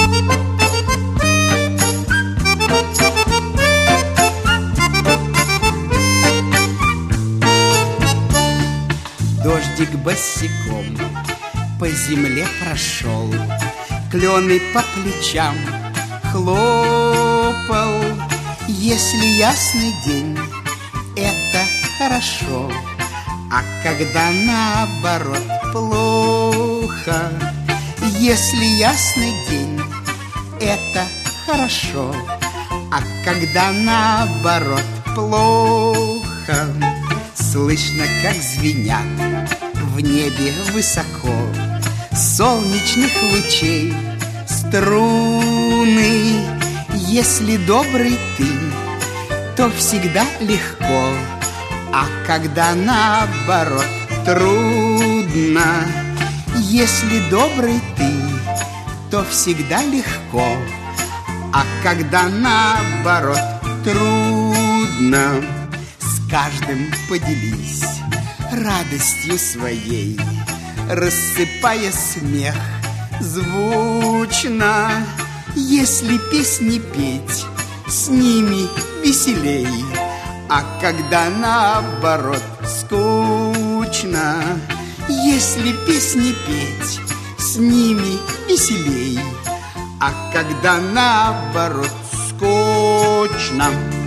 Дождик босиком по земле прошел, клены по плечам хлопал. Если ясный день, это хорошо, а когда наоборот плохо. Если ясный день, это хорошо, а когда наоборот плохо. Слышно, как звенят в небе высоко солнечных лучей струны. Если добрый ты, то всегда легко, а когда наоборот трудно. Если добрый ты, то всегда легко, а когда наоборот трудно. С каждым поделись радостью своей, рассыпая смех звучно. Если песни петь, с ними веселей, а когда наоборот скучно. Если песни петь, с ними веселей, а когда наоборот скучно.